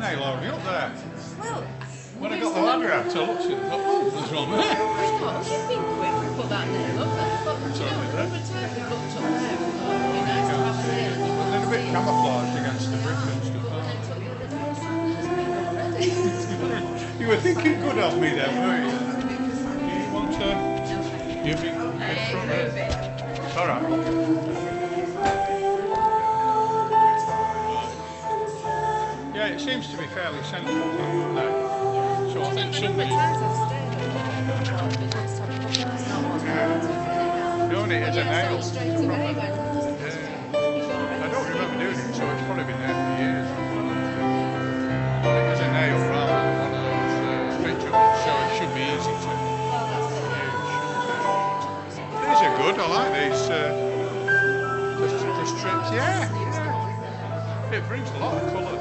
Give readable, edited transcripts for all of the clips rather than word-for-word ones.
they, loading up there? Well, When I got the ladder out, I looked at it and thought, oh, there's one there. you've been quick. We put that nail up there. But, you know, did that. every time we looked up there, we thought it'd be nice to have a nail. But they're a bit camouflaged against the brick and stuff. And then took the other day, it's already. You were thinking good of me then, weren't you? Do you want to... You've been in front of it. All right. Yeah, it seems to be fairly central now. So I think somebody... Doing it as a nail. I don't remember doing it, so it's probably been there for years. As a nail rather than one of those pictures, so it should be easy to use. These are good, I like these the strips, yeah. It brings a lot of colour.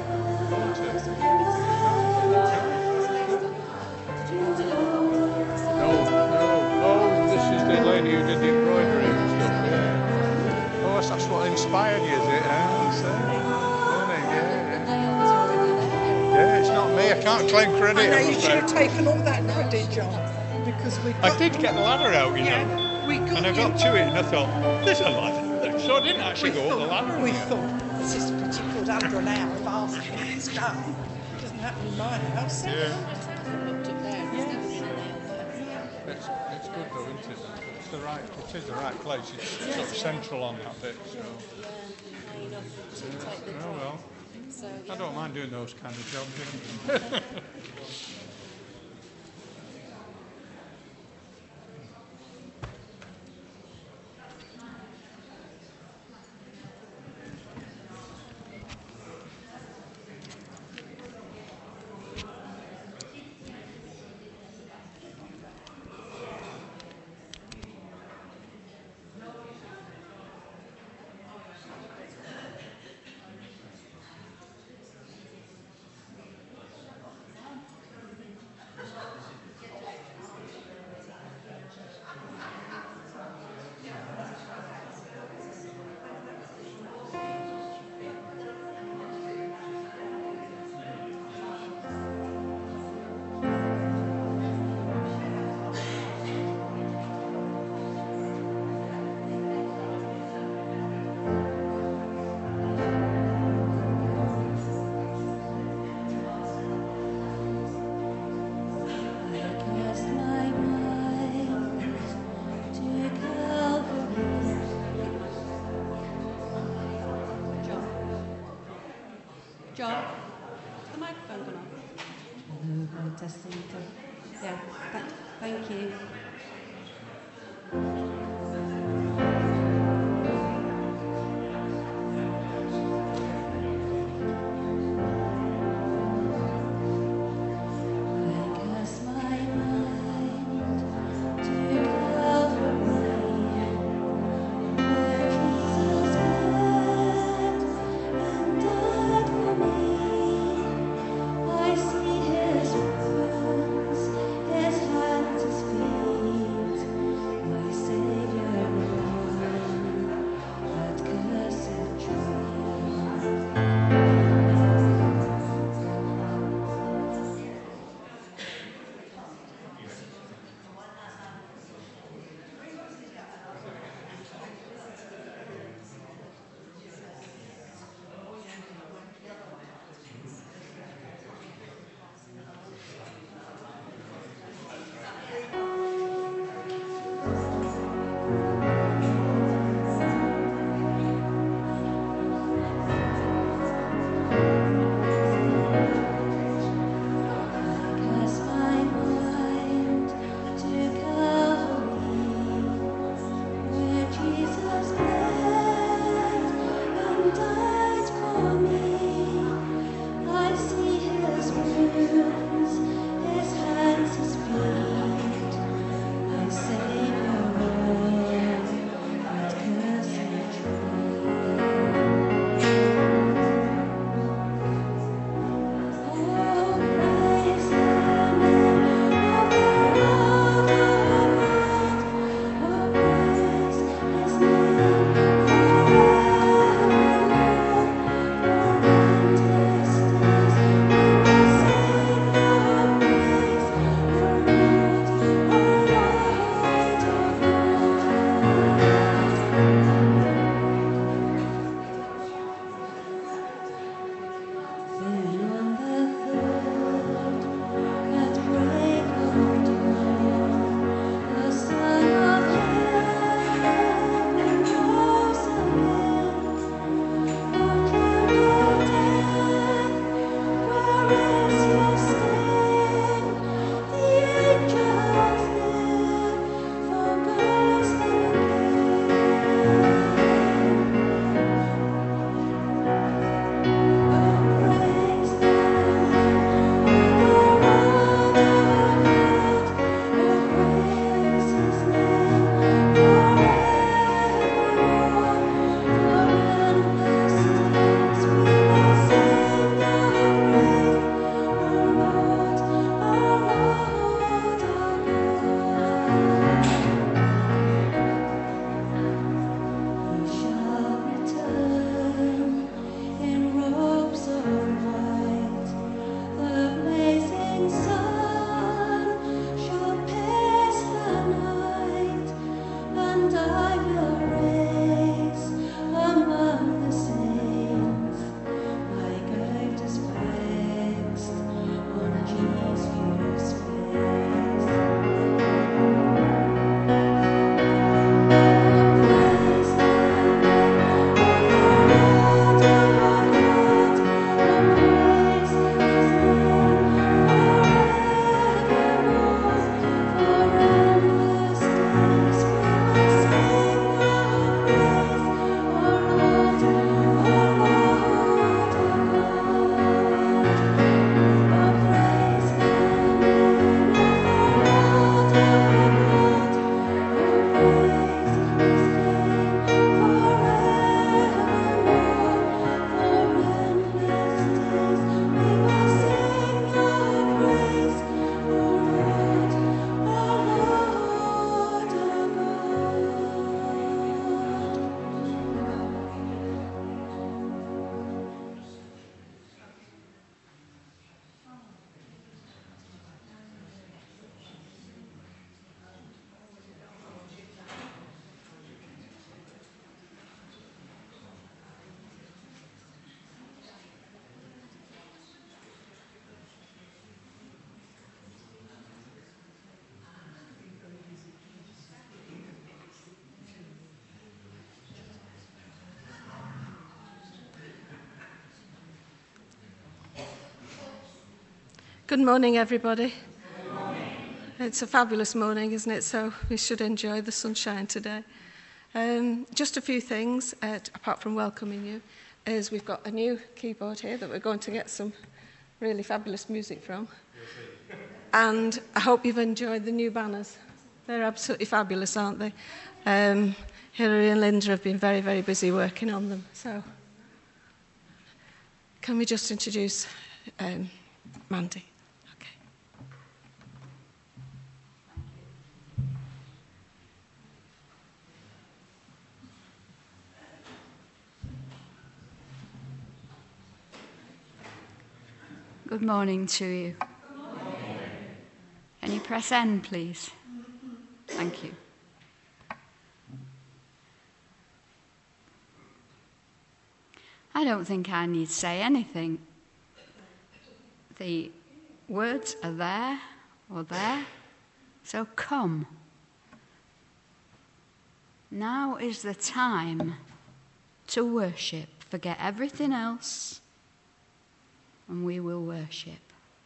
Oh, this is the lady who did the embroidery and stuff, yeah. Oh, that's what inspired you, is it? Yeah, it's not me, I can't claim credit. I know, you should have taken all that credit, John, because we got... I did get the ladder out, you know. Yeah, we got And I got to it and I thought, there's a ladder there. So I didn't actually go up the ladder. We thought, this is pretty good, under an hour of asking it's done. It doesn't happen in my house. Yeah. Looked up there, there's never been a nail there. It's good though, isn't it? It is the right place. It's sort of central on that bit. So. You know, to take the Oh drop. well. So, I don't mind doing those kind of jobs. You know. John, is the microphone gone on? Testing. Yeah, thank you. I see his wounds, his hands, his feet. Good morning, everybody. Good morning. It's a fabulous morning, isn't it? So we should enjoy the sunshine today. Just a few things, apart from welcoming you, is we've got a new keyboard here that we're going to get some really fabulous music from. And I hope you've enjoyed the new banners. They're absolutely fabulous, aren't they? Hilary and Linda have been very, very busy working on them. So can we just introduce Mandy? Okay. Good morning to you. Good morning. Can you press N, please? Thank you. I don't think I need to say anything. The words are there or there, so come. Now is the time to worship. Forget everything else, and we will worship.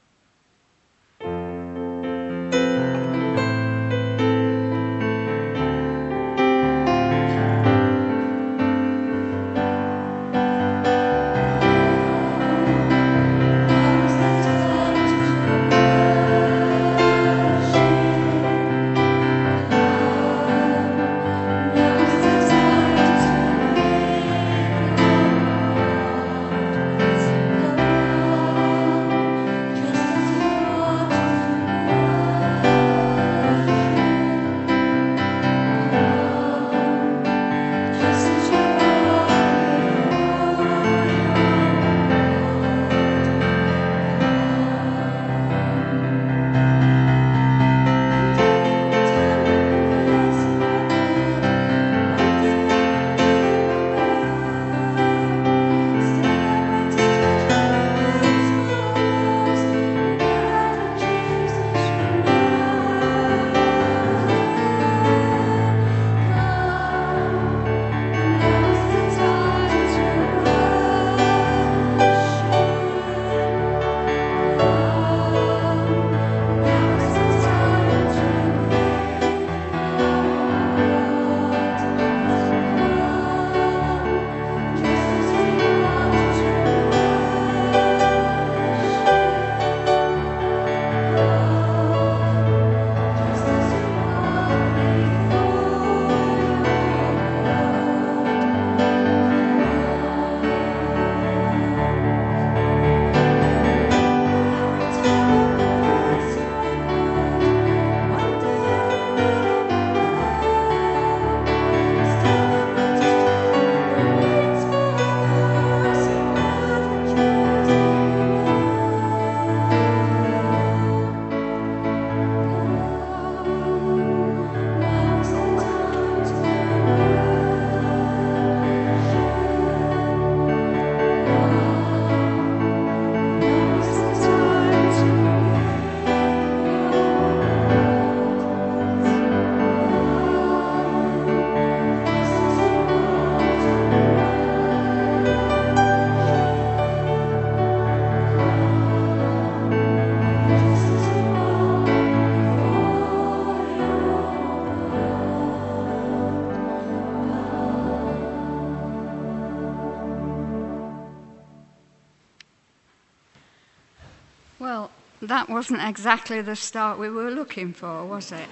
Well, that wasn't exactly the start we were looking for, was it?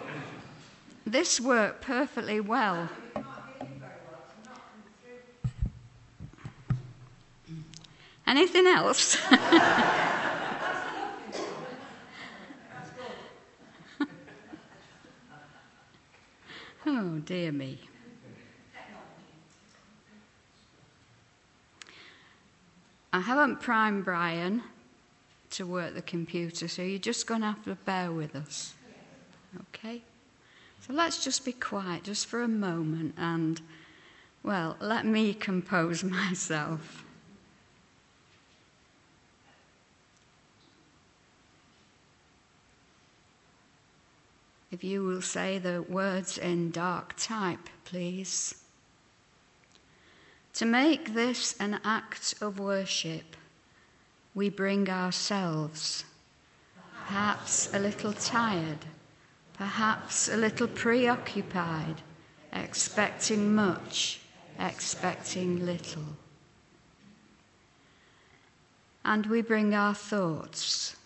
This worked perfectly well. Anything else? Oh, dear me. I haven't primed Brian to work the computer, so you're just going to have to bear with us. Okay? So let's just be quiet just for a moment and, well, let me compose myself. If you will say the words in dark type, please. To make this an act of worship, we bring ourselves perhaps a little tired, perhaps a little preoccupied, expecting much, expecting little. And we bring our thoughts,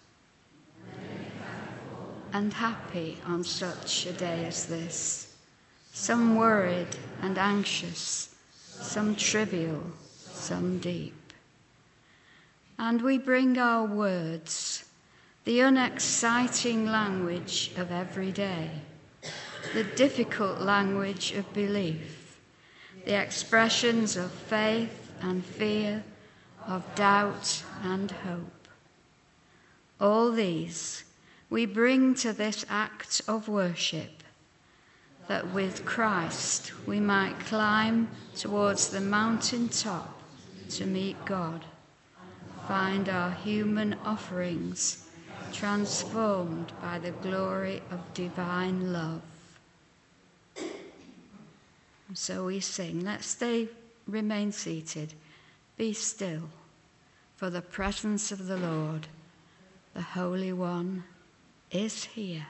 and happy on such a day as this, some worried and anxious, some trivial, some deep. And we bring our words, the unexciting language of every day, the difficult language of belief, the expressions of faith and fear, of doubt and hope. All these we bring to this act of worship, that with Christ we might climb towards the mountain top to meet God, find our human offerings transformed by the glory of divine love. And so we sing. Let's remain seated. Be still, for the presence of the Lord, the Holy One, is here.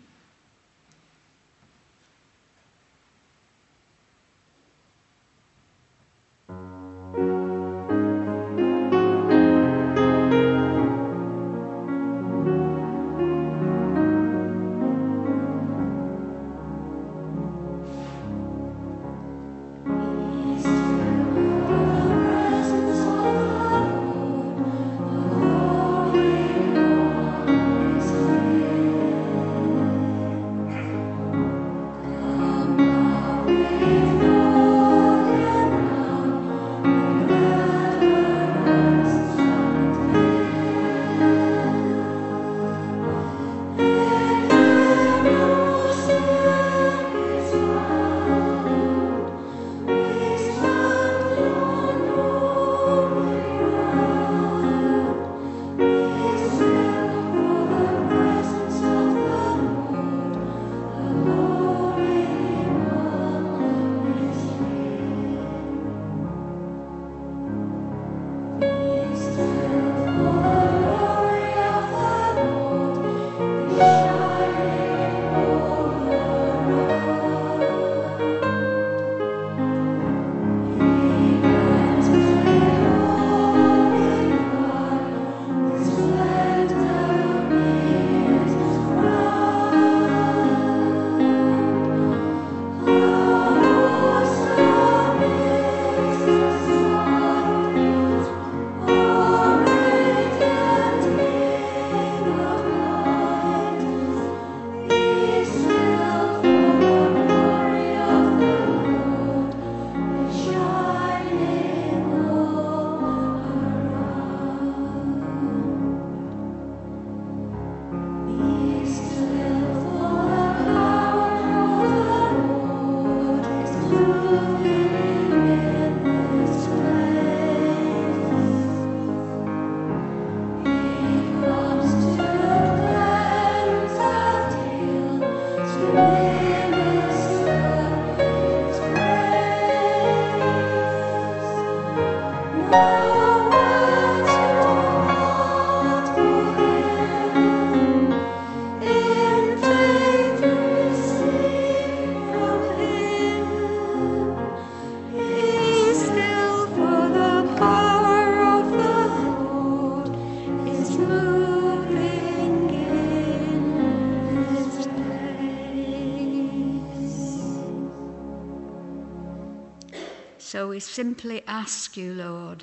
So we simply ask you, Lord,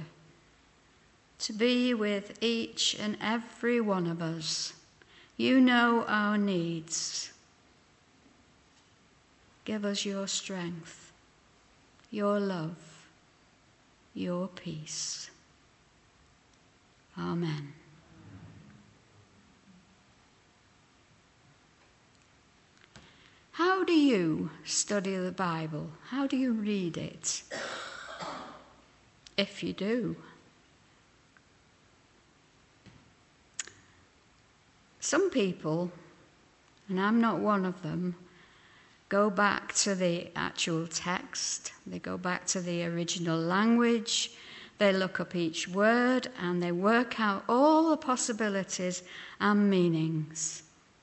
to be with each and every one of us. You know our needs. Give us your strength, your love, your peace. Amen. How do you study the Bible? How do you read it? If you do. Some people, and I'm not one of them, go back to the actual text. They go back to the original language. They look up each word and they work out all the possibilities and meanings.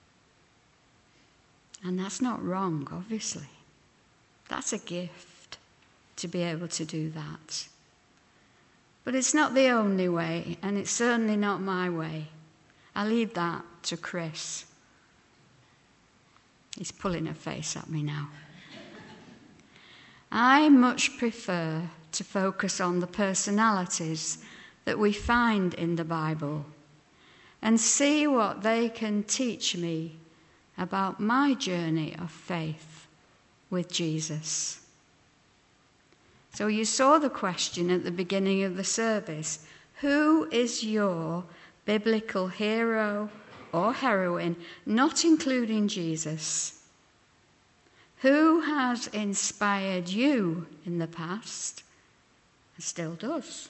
And that's not wrong, obviously. That's a gift to be able to do that. But it's not the only way, and it's certainly not my way. I leave that to Chris. He's pulling a face at me now. I much prefer to focus on the personalities that we find in the Bible and see what they can teach me about my journey of faith with Jesus. So you saw the question at the beginning of the service. Who is your biblical hero or heroine, not including Jesus? Who has inspired you in the past and still does?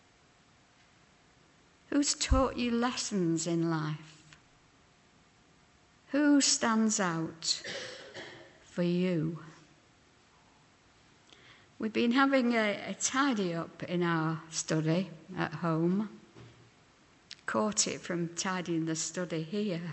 Who's taught you lessons in life? Who stands out for you? We've been having a tidy up in our study at home. Caught it from tidying the study here.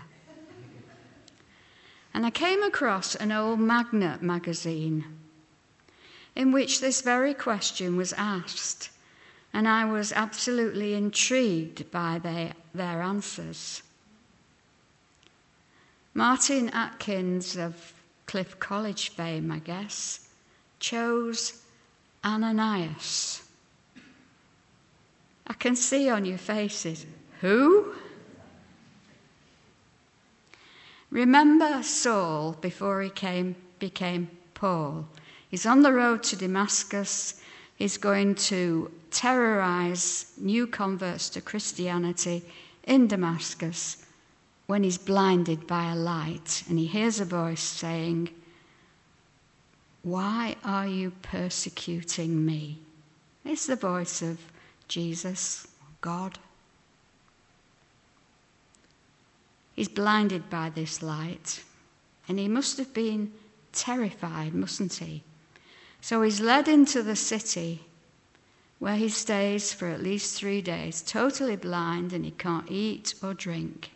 And I came across an old Magnet magazine in which this very question was asked, and I was absolutely intrigued by their answers. Martin Atkins of Cliff College fame, I guess, chose Ananias. I can see on your faces, who? Remember Saul before he became Paul. He's on the road to Damascus. He's going to terrorize new converts to Christianity in Damascus when he's blinded by a light and he hears a voice saying, "Why are you persecuting me?" It's the voice of Jesus, God. He's blinded by this light, and he must have been terrified, mustn't he? So he's led into the city where he stays for at least 3 days, totally blind, and he can't eat or drink.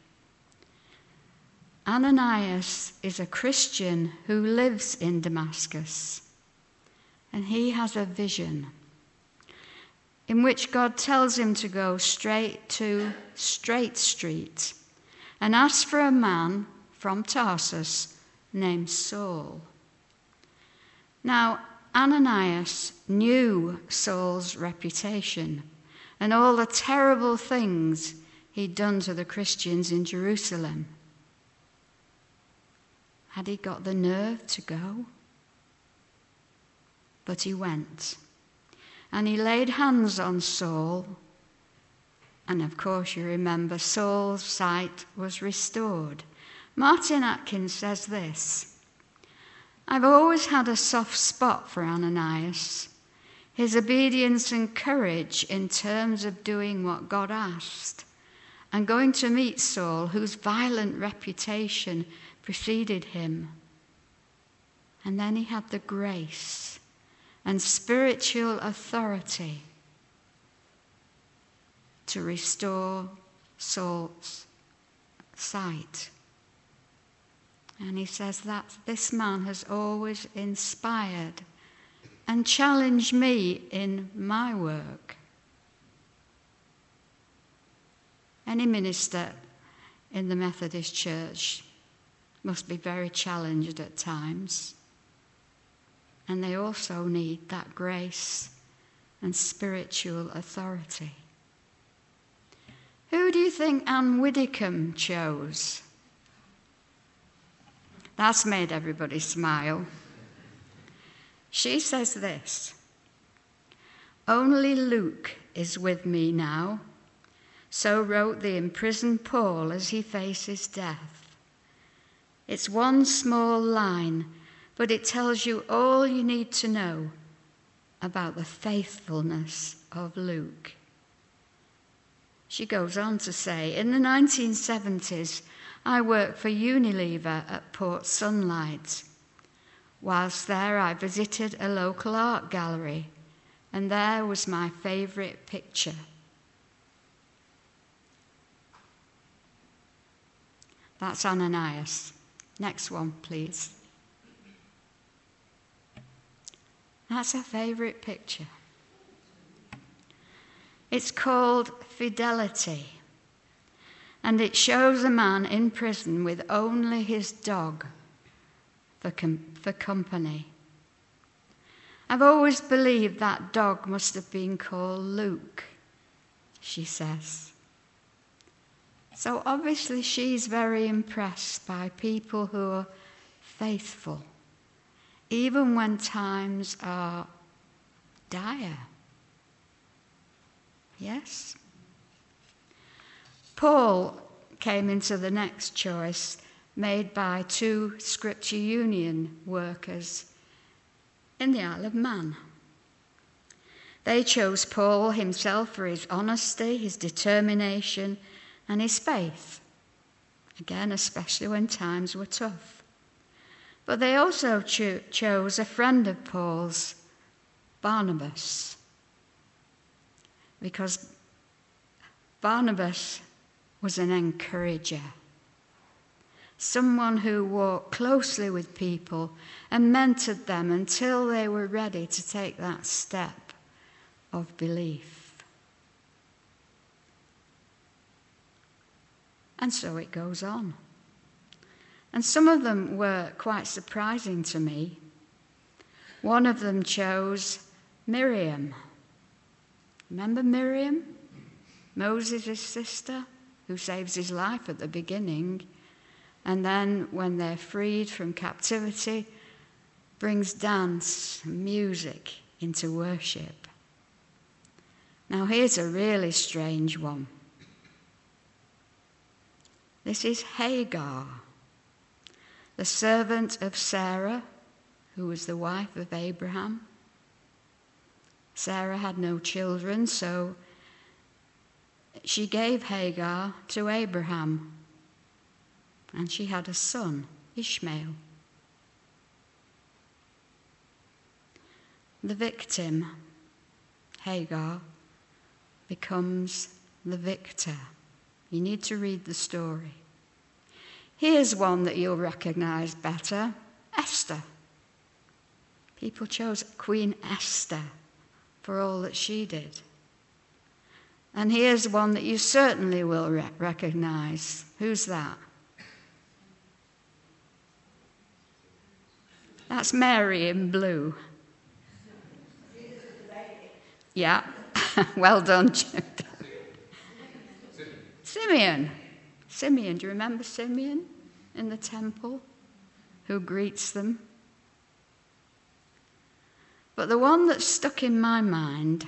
Ananias is a Christian who lives in Damascus, and he has a vision in which God tells him to go straight to Straight Street and ask for a man from Tarsus named Saul. Now, Ananias knew Saul's reputation and all the terrible things he'd done to the Christians in Jerusalem. Had he got the nerve to go? But he went, and he laid hands on Saul, and of course you remember Saul's sight was restored. Martin Atkins says this: "I've always had a soft spot for Ananias, his obedience and courage in terms of doing what God asked, and going to meet Saul, whose violent reputation preceded him. And then he had the grace and spiritual authority to restore Saul's sight." And he says that this man has always inspired and challenged me in my work. Any minister in the Methodist Church must be very challenged at times. And they also need that grace and spiritual authority. Who do you think Anne Widdecombe chose? That's made everybody smile. She says this: "Only Luke is with me now." So wrote the imprisoned Paul as he faces death. It's one small line, but it tells you all you need to know about the faithfulness of Luke. She goes on to say, "In the 1970s, I worked for Unilever at Port Sunlight. Whilst there, I visited a local art gallery And there was my favourite picture. That's Ananias. Next one, please. That's our favourite picture. It's called Fidelity. And it shows a man in prison with only his dog for company. I've always believed that dog must have been called Luke, she says. So obviously she's very impressed by people who are faithful, even when times are dire. Yes? Paul came into the next choice made by 2 Scripture Union workers in the Isle of Man. They chose Paul himself for his honesty, his determination, and his faith. Again, especially when times were tough. But they also chose a friend of Paul's, Barnabas, because Barnabas was an encourager, someone who walked closely with people and mentored them until they were ready to take that step of belief. And so it goes on. And some of them were quite surprising to me. One of them chose Miriam. Remember Miriam? Moses' sister, who saves his life at the beginning, and then when they're freed from captivity, brings dance and music into worship. Now here's a really strange one. This is Hagar, the servant of Sarah, who was the wife of Abraham. Sarah had no children, so she gave Hagar to Abraham, and she had a son, Ishmael. The victim, Hagar, becomes the victor. You need to read the story. Here's one that you'll recognize better, Esther. People chose Queen Esther for all that she did. And here's one that you certainly will recognize. Who's that? That's Mary in blue. Yeah, well done, Jude. Simeon, do you remember Simeon in the temple who greets them? But the one that stuck in my mind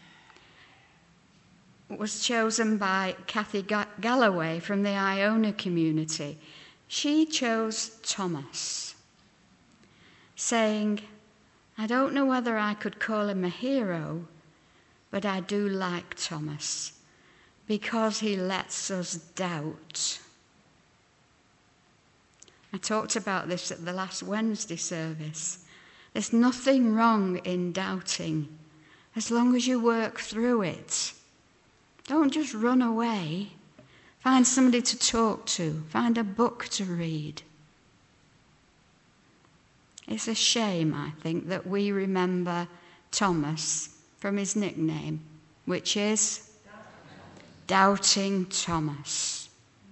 was chosen by Kathy Galloway from the Iona community. She chose Thomas, saying, I don't know whether I could call him a hero, but I do like Thomas because he lets us doubt. I talked about this at the last Wednesday service. There's nothing wrong in doubting as long as you work through it. Don't just run away. Find somebody to talk to. Find a book to read. It's a shame, I think, that we remember Thomas from his nickname, which is Doubting Thomas.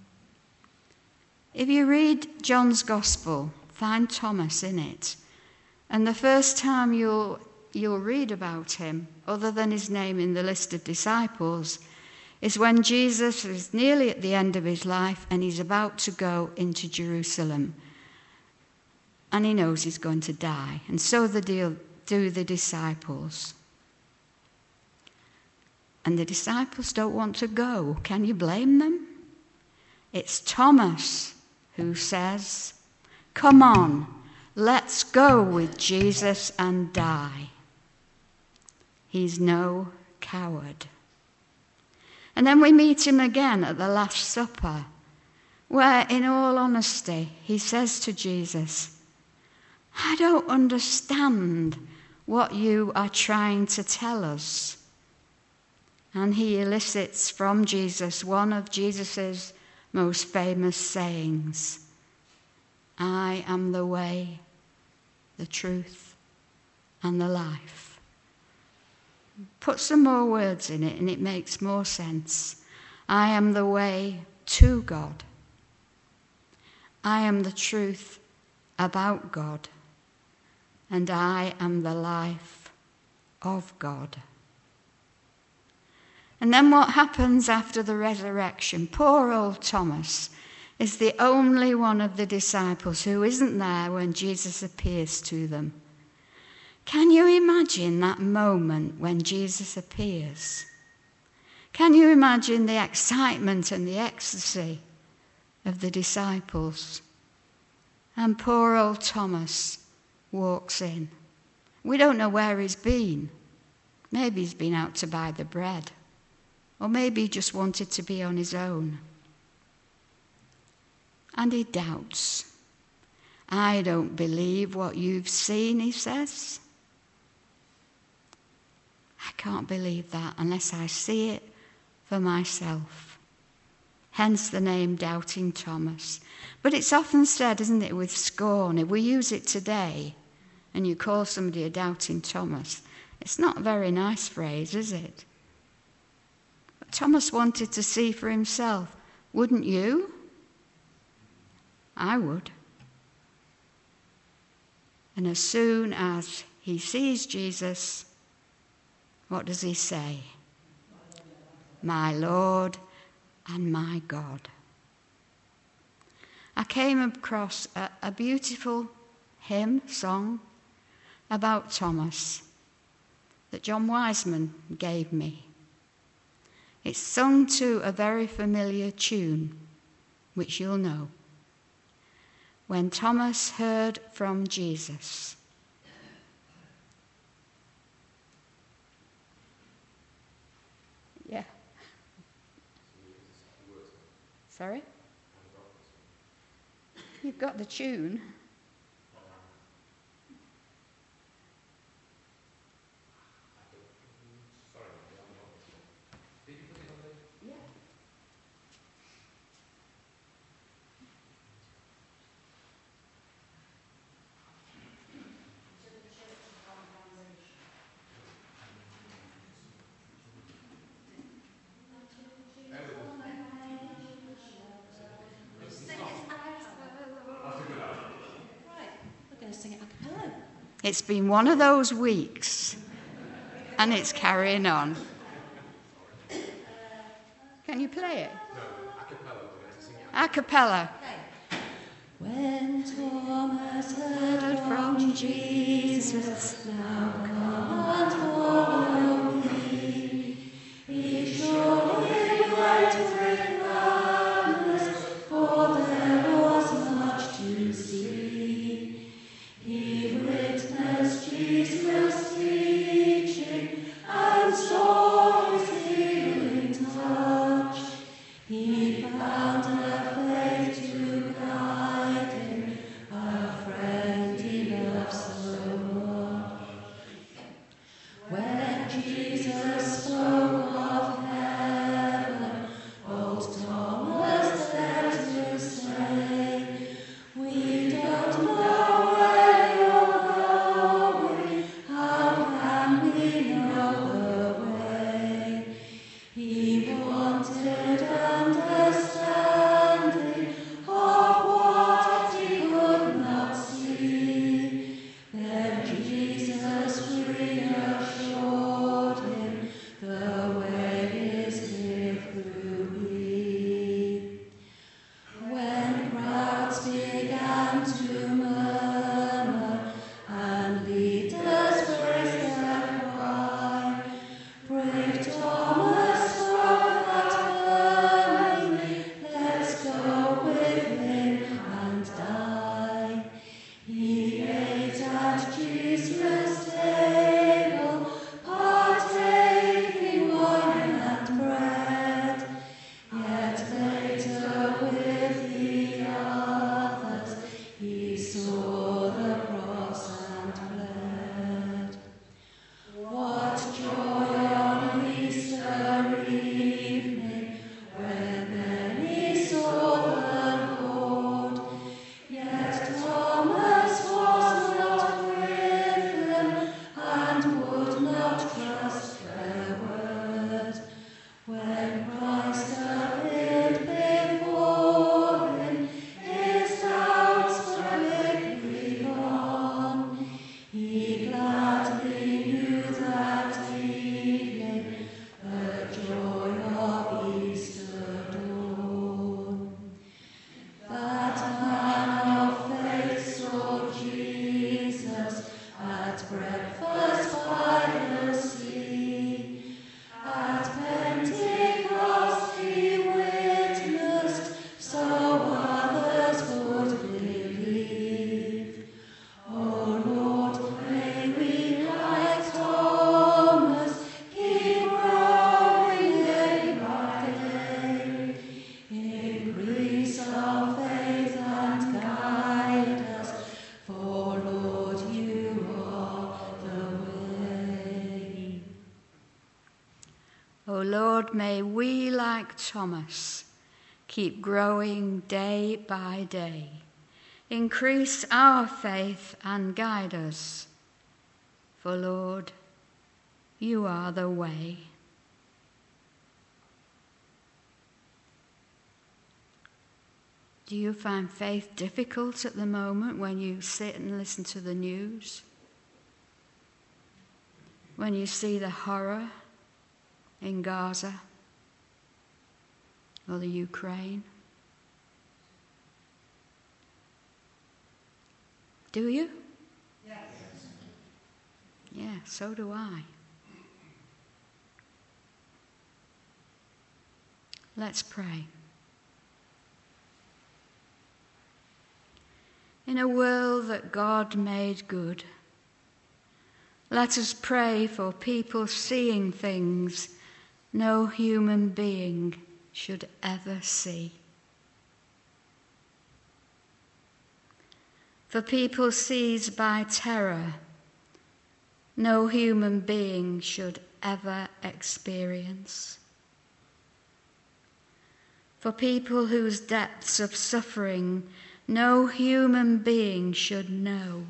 If you read John's Gospel, find Thomas in it. And the first time you'll read about him, other than his name in the list of disciples, is when Jesus is nearly at the end of his life and he's about to go into Jerusalem. And he knows he's going to die. And so do the disciples. And the disciples don't want to go. Can you blame them? It's Thomas who says, come on, let's go with Jesus and die. He's no coward. And then we meet him again at the Last Supper, where, in all honesty, he says to Jesus, I don't understand what you are trying to tell us. And he elicits from Jesus one of Jesus' most famous sayings, I am the way, the truth, and the life. Put some more words in it and it makes more sense. I am the way to God. I am the truth about God. And I am the life of God. And then what happens after the resurrection? Poor old Thomas is the only one of the disciples who isn't there when Jesus appears to them. Can you imagine that moment when Jesus appears? Can you imagine the excitement and the ecstasy of the disciples? And poor old Thomas walks in. We don't know where he's been. Maybe he's been out to buy the bread. Or maybe he just wanted to be on his own. And he doubts. I don't believe what you've seen, he says. I can't believe that unless I see it for myself. Hence the name Doubting Thomas. But it's often said, isn't it, with scorn. If we use it today and you call somebody a Doubting Thomas, it's not a very nice phrase, is it? But Thomas wanted to see for himself. Wouldn't you? I would. And as soon as he sees Jesus, what does he say? My Lord and my God. I came across a beautiful hymn song about Thomas that John Wiseman gave me. It's sung to a very familiar tune, which you'll know. When Thomas heard from Jesus. Yeah. Sorry? You've got the tune. It's been one of those weeks, and it's carrying on. Can you play it? No, a cappella. When Thomas heard from Jesus, now come and follow me, he surely went with gladness, for there was much to see. He witnessed Jesus' teaching and saw his healing touch. He found a faith to guide him, a friend he loved so much. may we, like Thomas, keep growing day by day. Increase our faith and guide us. For Lord, you are the way. Do you find faith difficult at the moment when you sit and listen to the news? When you see the horror in Gaza or the Ukraine? Do you? Yes. Yeah, so do I. Let's pray. In a world that God made good, let us pray for people seeing things no human being should ever see. For people seized by terror no human being should ever experience. For people whose depths of suffering no human being should know.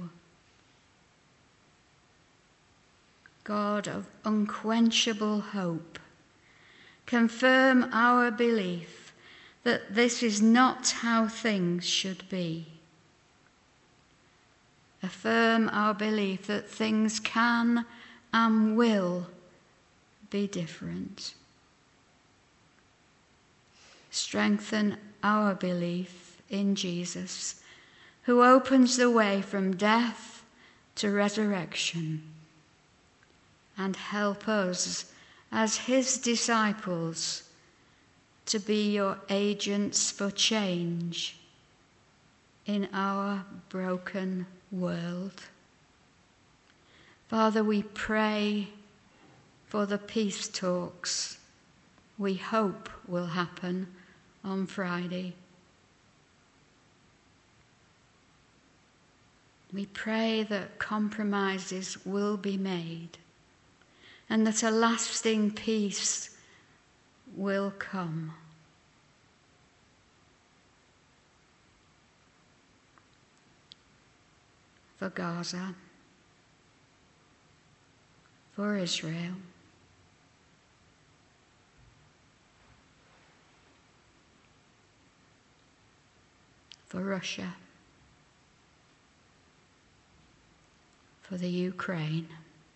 God of unquenchable hope, confirm our belief that this is not how things should be. Affirm our belief that things can and will be different. Strengthen our belief in Jesus, who opens the way from death to resurrection, and help us as his disciples to be your agents for change in our broken world. Father, we pray for the peace talks we hope will happen on Friday. We pray that compromises will be made and that a lasting peace will come. For Gaza, for Israel, for Russia, for the Ukraine,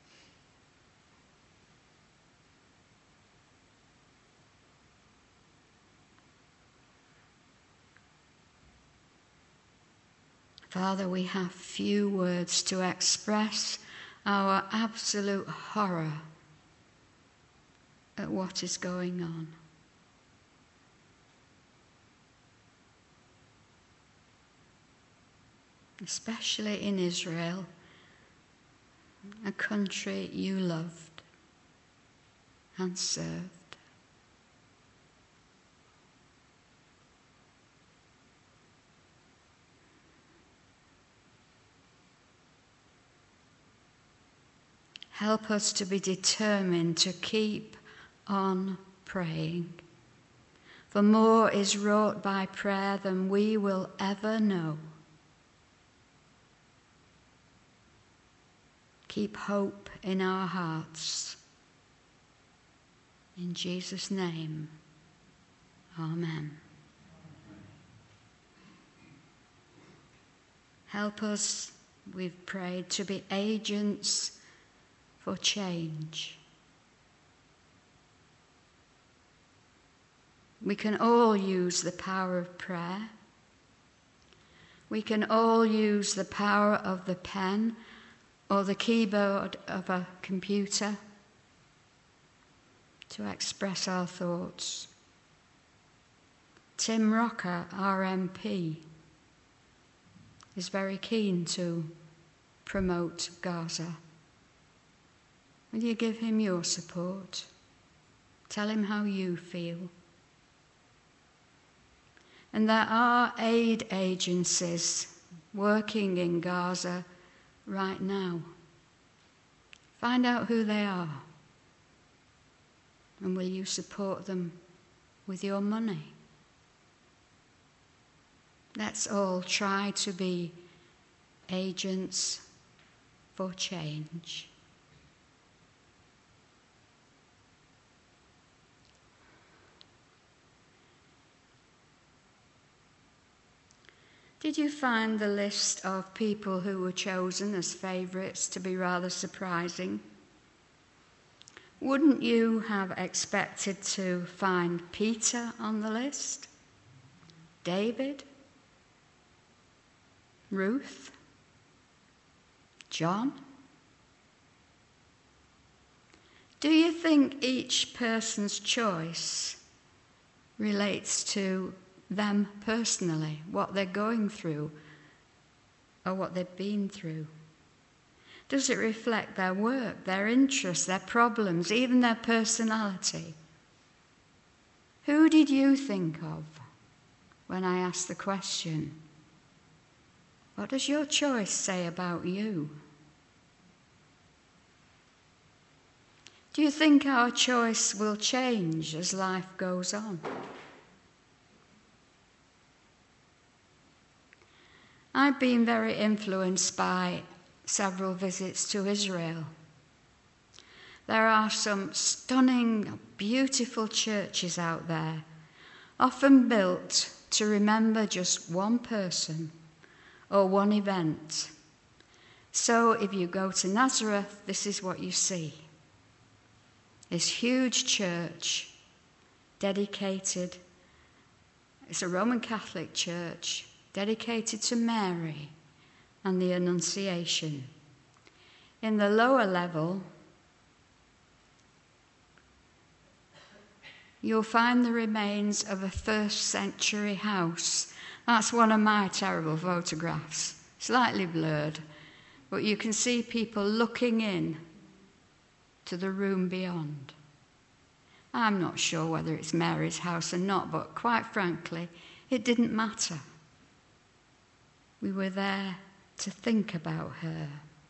Father, we have few words to express our absolute horror at what is going on. Especially in Israel, a country you loved and served. Help us to be determined to keep on praying, for more is wrought by prayer than we will ever know. Keep hope in our hearts. In Jesus' name, amen. Help us, we've prayed, to be agents for change. We can all use the power of prayer. We can all use the power of the pen or the keyboard of a computer to express our thoughts. Tim Rocker, our MP, is very keen to promote Gaza. Will you give him your support? Tell him how you feel. And there are aid agencies working in Gaza right now. Find out who they are. And will you support them with your money? Let's all try to be agents for change. Did you find the list of people who were chosen as favourites to be rather surprising? Wouldn't you have expected to find Peter on the list? David? Ruth? John? Do you think each person's choice relates to them personally, what they're going through or what they've been through? Does it reflect their work, their interests, their problems, even their personality? Who did you think of when I asked the question? What does your choice say about you? Do you think our choice will change as life goes on? I've been very influenced by several visits to Israel. There are some stunning, beautiful churches out there, often built to remember just one person or one event. So if you go to Nazareth, this is what you see. This huge church dedicated, it's a Roman Catholic church, dedicated to Mary and the Annunciation. In the lower level, you'll find the remains of a first-century house. That's one of my terrible photographs, slightly blurred, but you can see people looking in to the room beyond. I'm not sure whether it's Mary's house or not, but quite frankly, it didn't matter. We were there to think about her.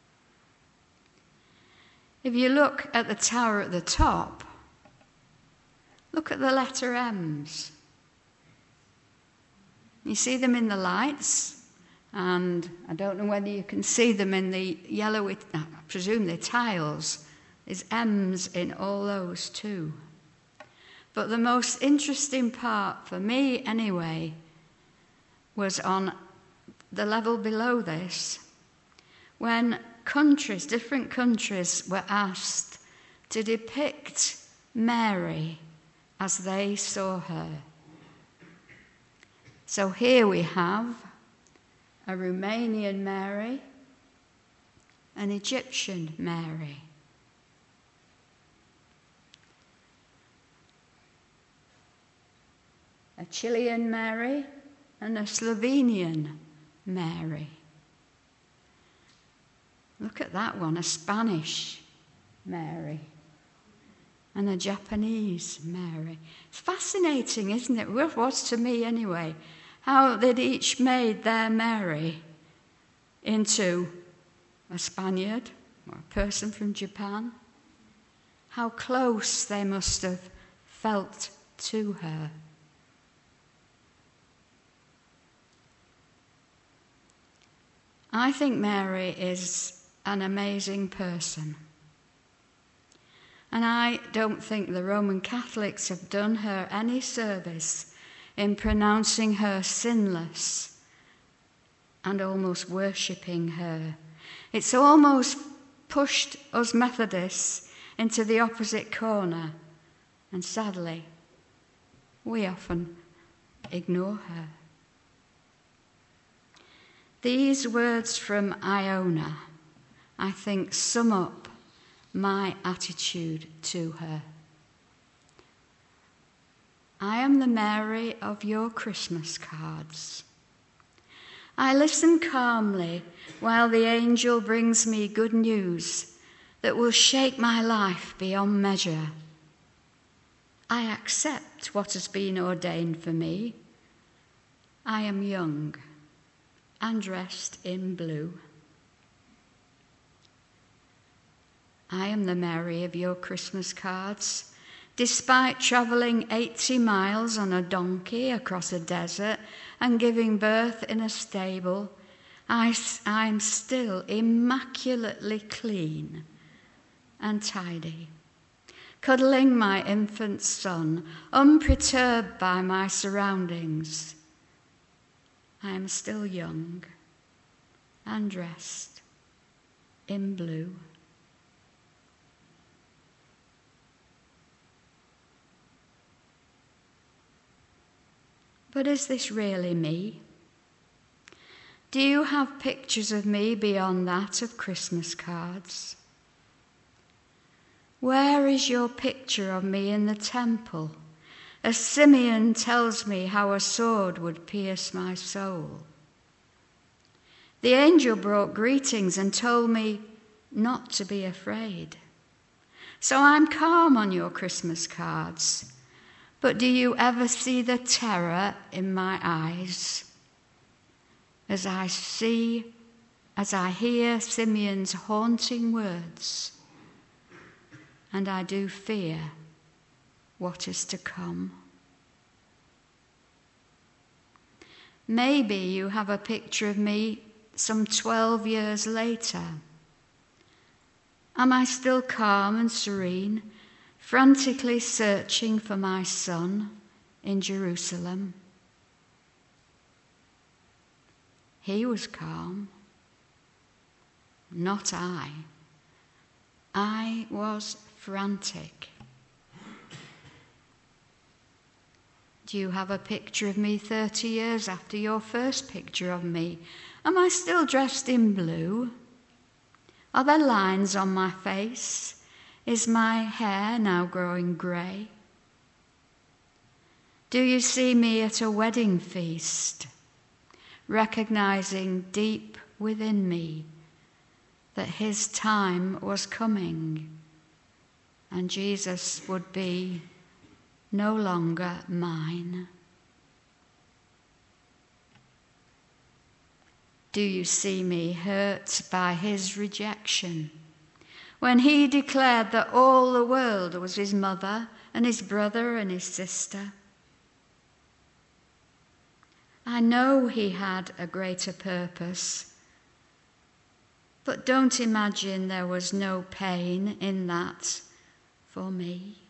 If you look at the tower at the top, look at the letter M's. You see them in the lights, and I don't know whether you can see them in the yellowy, I presume they're tiles. There's M's in all those too. But the most interesting part, for me anyway, was on the level below this, when countries, different countries, were asked to depict Mary as they saw her. So here we have a Romanian Mary, an Egyptian Mary, a Chilean Mary, and a Slovenian Mary. Look at that one, a Spanish Mary and a Japanese Mary. It's fascinating, isn't it? Well, it was to me anyway, how they'd each made their Mary into a Spaniard or a person from Japan. How close they must have felt to her. I think Mary is an amazing person. And I don't think the Roman Catholics have done her any service in pronouncing her sinless and almost worshipping her. It's almost pushed us Methodists into the opposite corner. And sadly, we often ignore her. These words from Iona, I think, sum up my attitude to her. I am the Mary of your Christmas cards. I listen calmly while the angel brings me good news that will shake my life beyond measure. I accept what has been ordained for me. I am young and dressed in blue. I am the Mary of your Christmas cards. Despite travelling 80 miles on a donkey across a desert and giving birth in a stable, I'm still immaculately clean and tidy, cuddling my infant son, unperturbed by my surroundings. I am still young and dressed in blue. But is this really me? Do you have pictures of me beyond that of Christmas cards? Where is your picture of me in the temple, as Simeon tells me how a sword would pierce my soul? The angel brought greetings and told me not to be afraid. So I'm calm on your Christmas cards. But do you ever see the terror in my eyes as I hear Simeon's haunting words, and I do fear what is to come? Maybe you have a picture of me some 12 years later. Am I still calm and serene, frantically searching for my son in Jerusalem? He was calm, not I. I was frantic. Do you have a picture of me 30 years after your first picture of me? Am I still dressed in blue? Are there lines on my face? Is my hair now growing grey? Do you see me at a wedding feast, recognizing deep within me that his time was coming and Jesus would be no longer mine? Do you see me hurt by his rejection, when he declared that all the world was his mother and his brother and his sister? I know he had a greater purpose, but don't imagine there was no pain in that for me.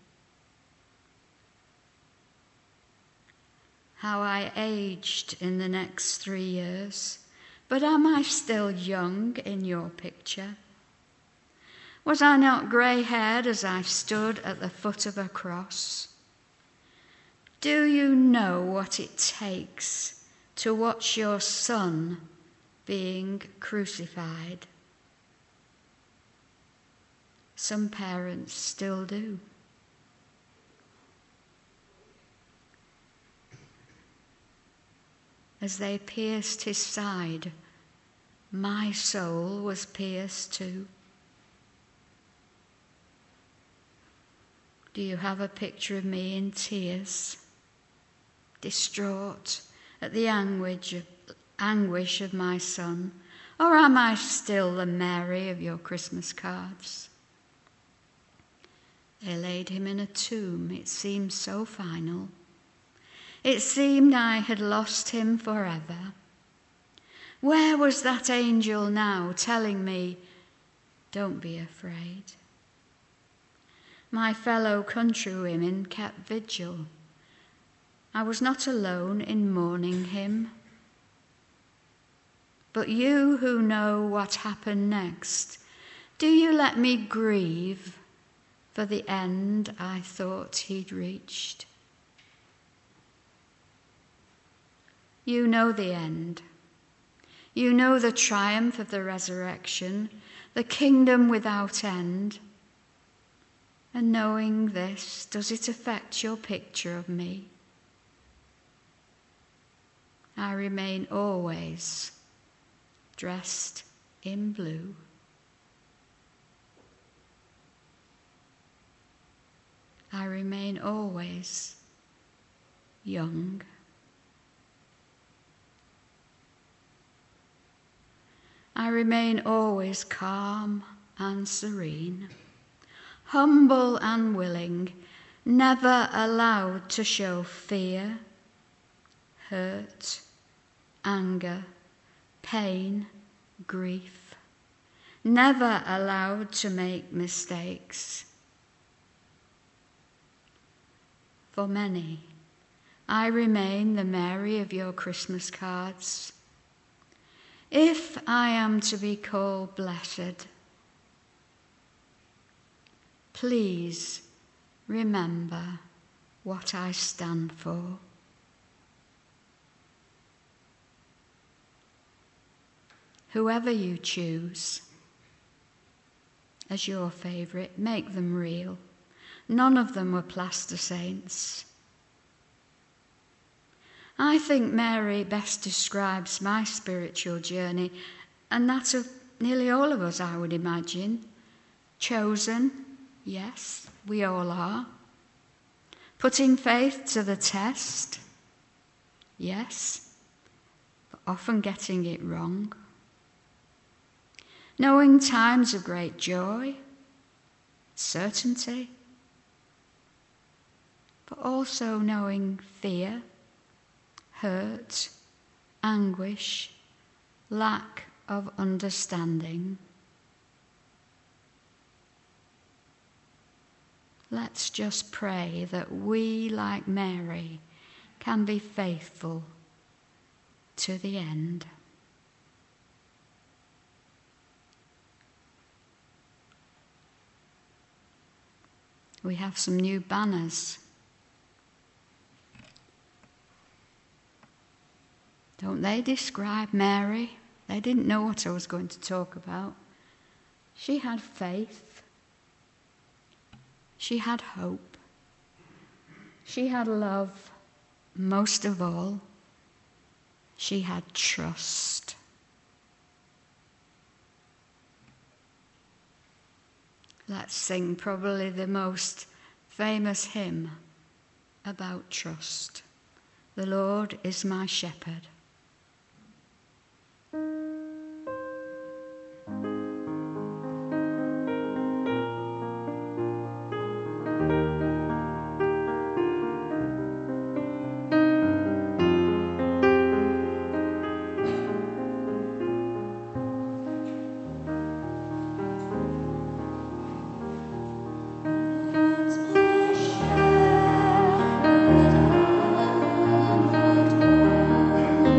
How I aged in the next 3 years, but am I still young in your picture? Was I not grey-haired as I stood at the foot of a cross? Do you know what it takes to watch your son being crucified? Some parents still do. As they pierced his side, my soul was pierced too. Do you have a picture of me in tears, distraught at the anguish of my son? Or am I still the Mary of your Christmas cards? They laid him in a tomb. It seemed so final. It seemed I had lost him forever. Where was that angel now telling me, don't be afraid? My fellow countrywomen kept vigil. I was not alone in mourning him. But you who know what happened next, do you let me grieve for the end I thought he'd reached? You know the end. You know the triumph of the resurrection, the kingdom without end. And knowing this, does it affect your picture of me? I remain always dressed in blue. I remain always young. I remain always calm and serene, humble and willing, never allowed to show fear, hurt, anger, pain, grief, never allowed to make mistakes. For many, I remain the Mary of your Christmas cards. If I am to be called blessed, please remember what I stand for. Whoever you choose as your favourite, make them real. None of them were plaster saints. I think Mary best describes my spiritual journey, and that of nearly all of us, I would imagine. Chosen, yes, we all are. Putting faith to the test, yes, but often getting it wrong. Knowing times of great joy, certainty, but also knowing fear, hurt, anguish, lack of understanding. Let's just pray that we, like Mary, can be faithful to the end. We have some new banners. Don't they describe Mary? They didn't know what I was going to talk about. She had faith. She had hope. She had love. Most of all, she had trust. Let's sing probably the most famous hymn about trust. The Lord is my shepherd. Thank you.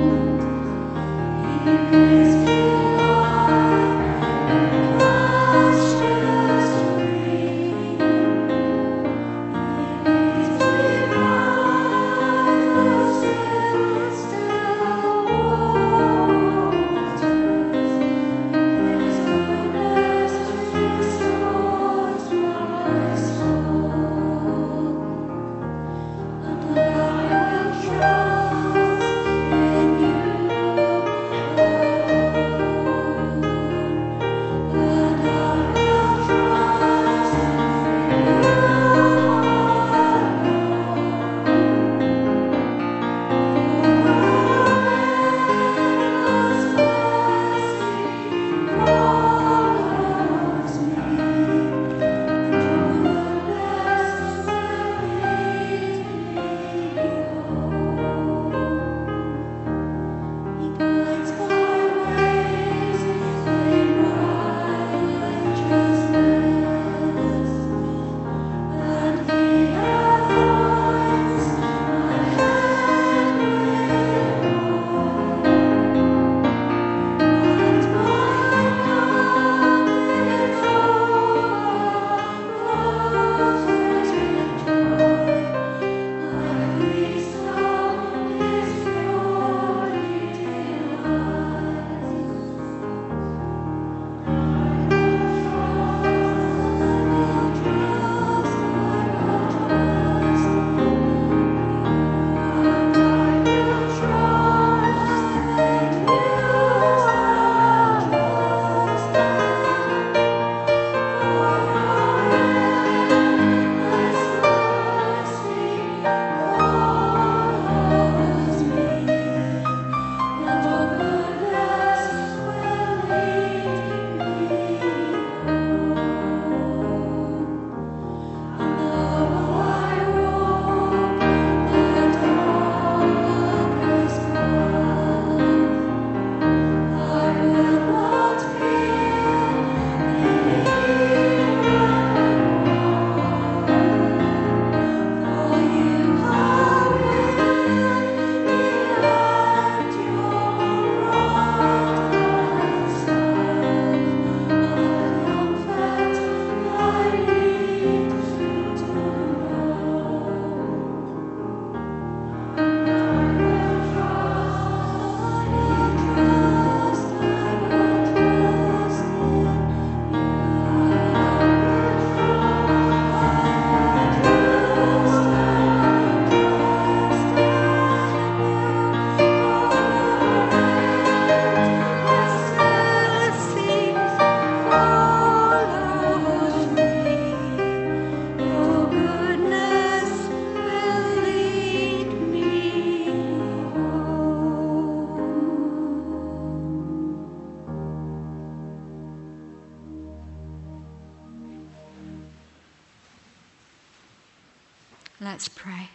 Let's pray.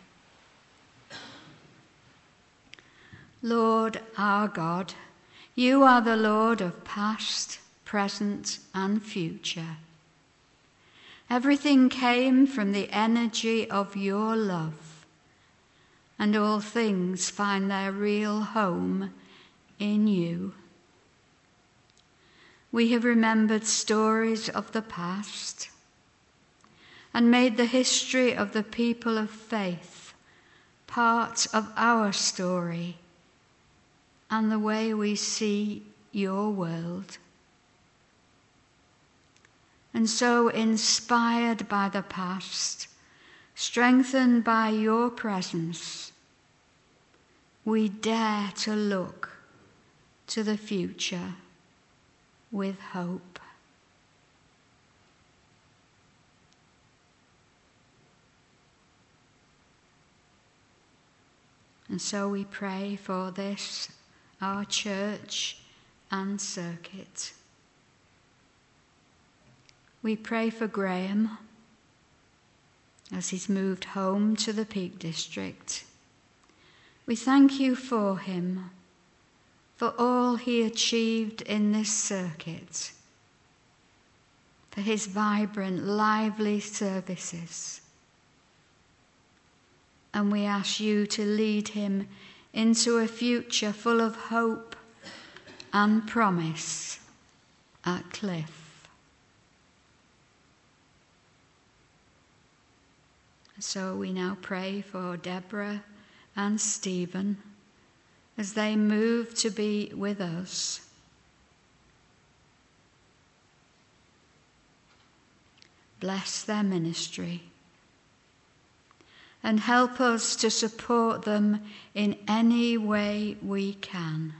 Lord our God, you are the Lord of past, present, and future. Everything came from the energy of your love, and all things find their real home in you. We have remembered stories of the past and made the history of the people of faith part of our story and the way we see your world. And so, inspired by the past, strengthened by your presence, we dare to look to the future with hope. And so we pray for this, our church and circuit. We pray for Graham as he's moved home to the Peak District. We thank you for him, for all he achieved in this circuit, for his vibrant, lively services. And we ask you to lead him into a future full of hope and promise at Cliff. So we now pray for Deborah and Stephen as they move to be with us. Bless their ministry and help us to support them in any way we can.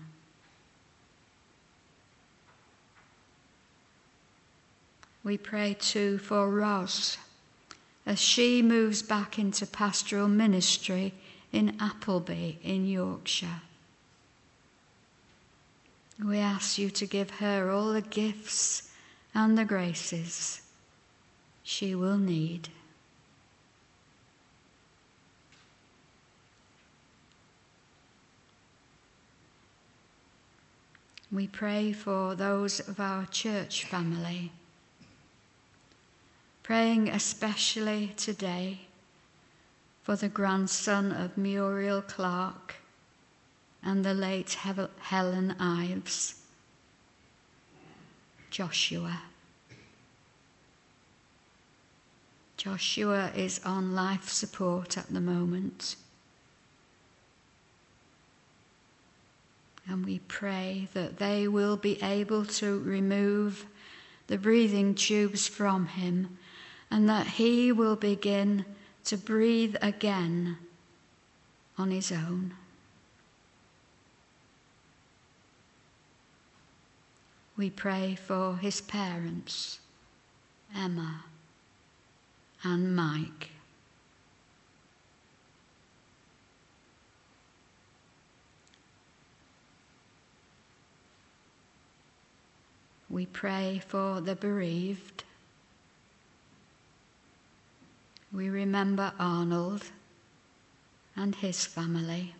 We pray too for Ros as she moves back into pastoral ministry in Appleby in Yorkshire. We ask you to give her all the gifts and the graces she will need. We pray for those of our church family, praying especially today for the grandson of Muriel Clark and the late Helen Ives, Joshua. Joshua is on life support at the moment. And we pray that they will be able to remove the breathing tubes from him and that he will begin to breathe again on his own. We pray for his parents, Emma and Mike. We pray for the bereaved. We remember Arnold and his family.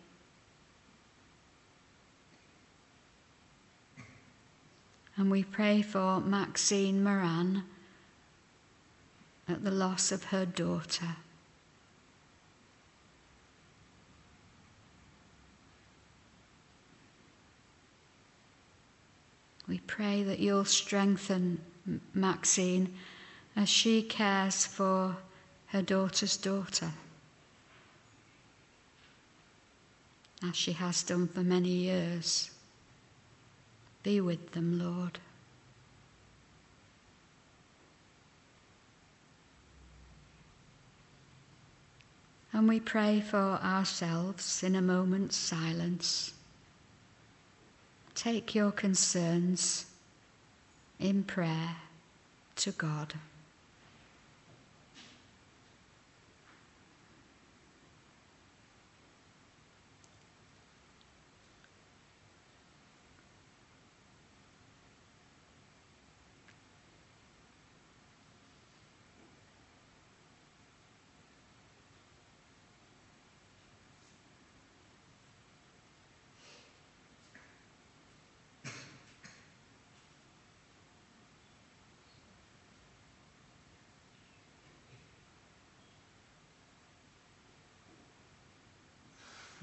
And we pray for Maxine Moran at the loss of her daughter. We pray that you'll strengthen Maxine as she cares for her daughter's daughter, as she has done for many years. Be with them, Lord. And we pray for ourselves in a moment's silence. Take your concerns in prayer to God.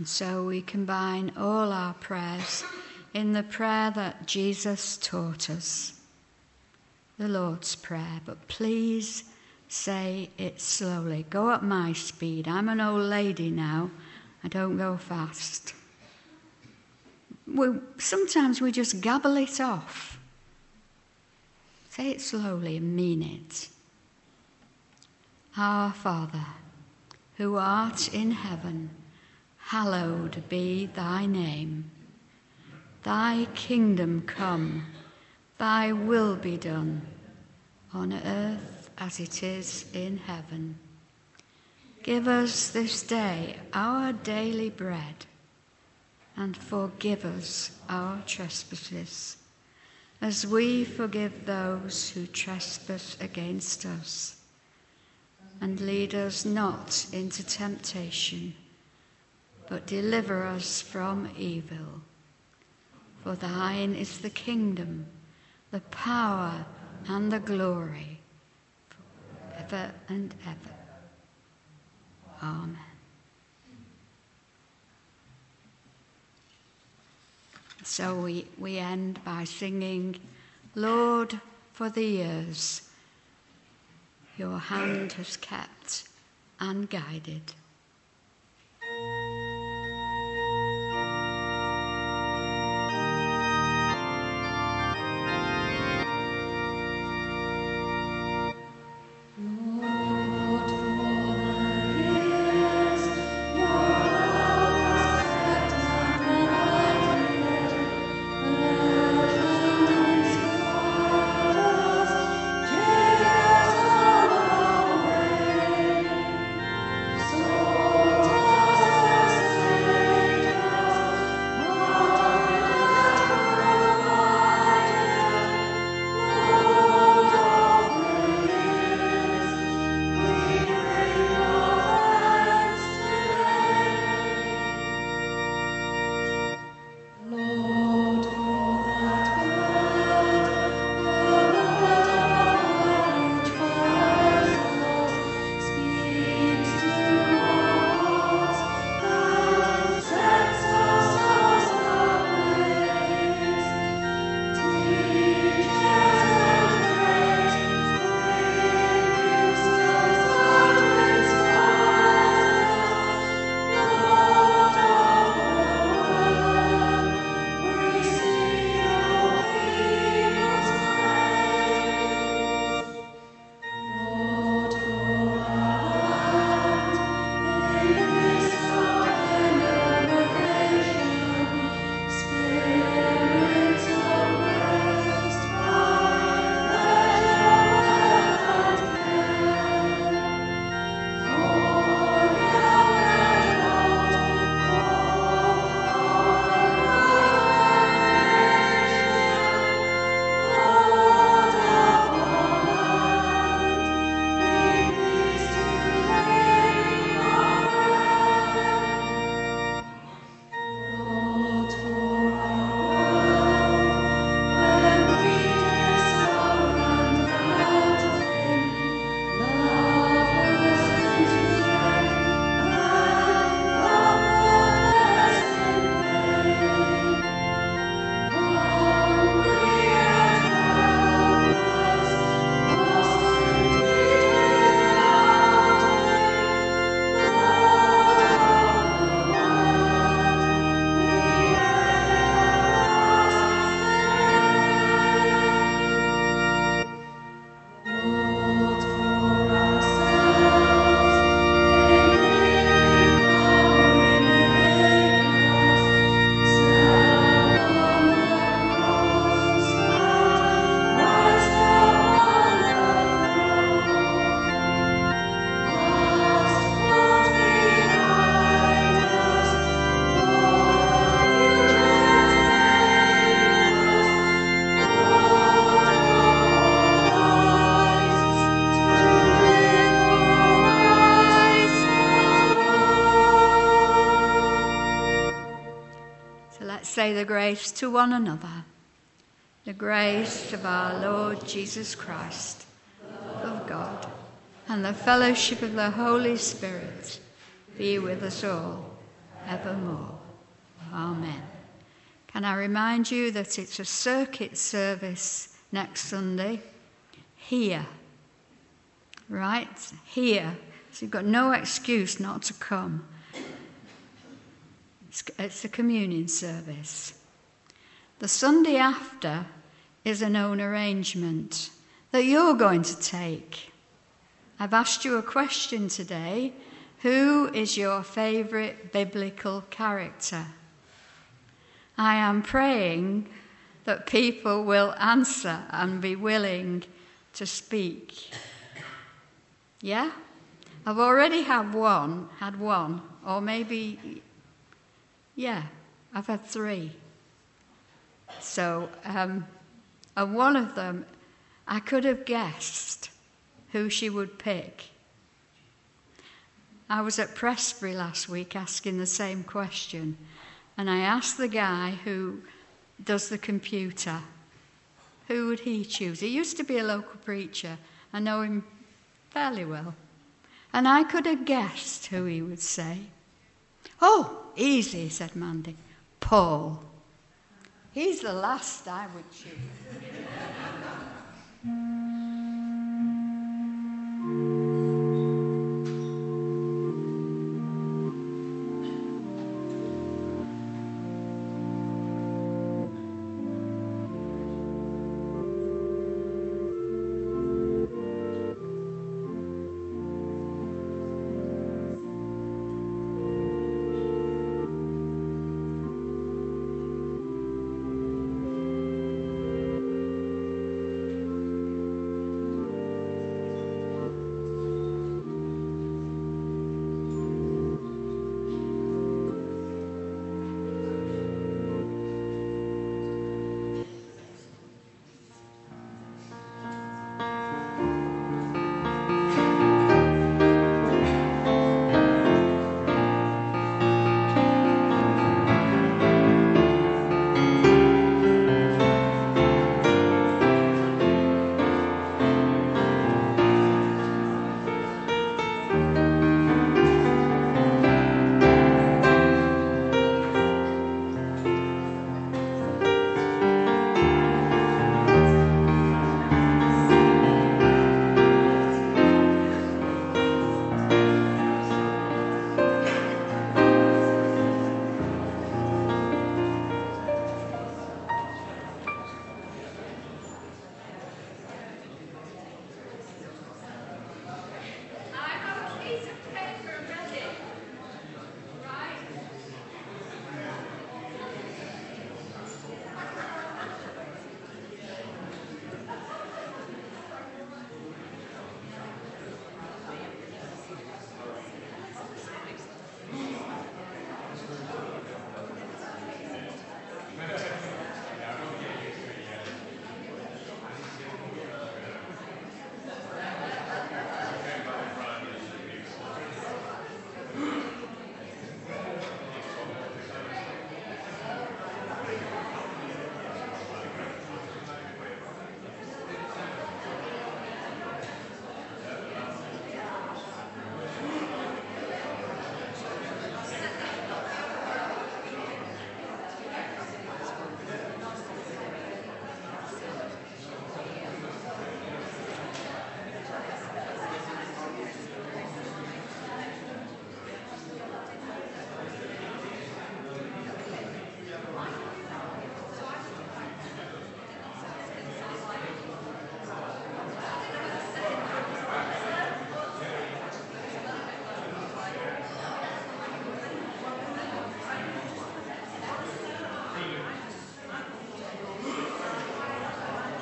And so we combine all our prayers in the prayer that Jesus taught us, the Lord's Prayer. But please say it slowly. Go at my speed. I'm an old lady now. I don't go fast. Sometimes we just gabble it off. Say it slowly and mean it. Our Father, who art in heaven, hallowed be thy name. Thy kingdom come, thy will be done, on earth as it is in heaven. Give us this day our daily bread, and forgive us our trespasses, as we forgive those who trespass against us. And lead us not into temptation, but deliver us from evil. For thine is the kingdom, the power, and the glory, forever and ever. Amen. So we end by singing, Lord, for the years your hand has kept and guided. Say the grace to one another. The grace of our Lord Jesus Christ, of God, and the fellowship of the Holy Spirit be with us all, evermore. Amen. Can I remind you that it's a circuit service next Sunday? Here. Right? Here. So you've got no excuse not to come. It's a communion service. The Sunday after is an own arrangement that you're going to take. I've asked you a question today. Who is your favourite biblical character? I am praying that people will answer and be willing to speak. Yeah? I've already had one, or maybe, yeah, I've had 3. So, and one of them, I could have guessed who she would pick. I was at Prestbury last week asking the same question, and I asked the guy who does the computer, who would he choose? He used to be a local preacher. I know him fairly well. And I could have guessed who he would say. Oh, easy, said Mandy. Paul. He's the last I would choose.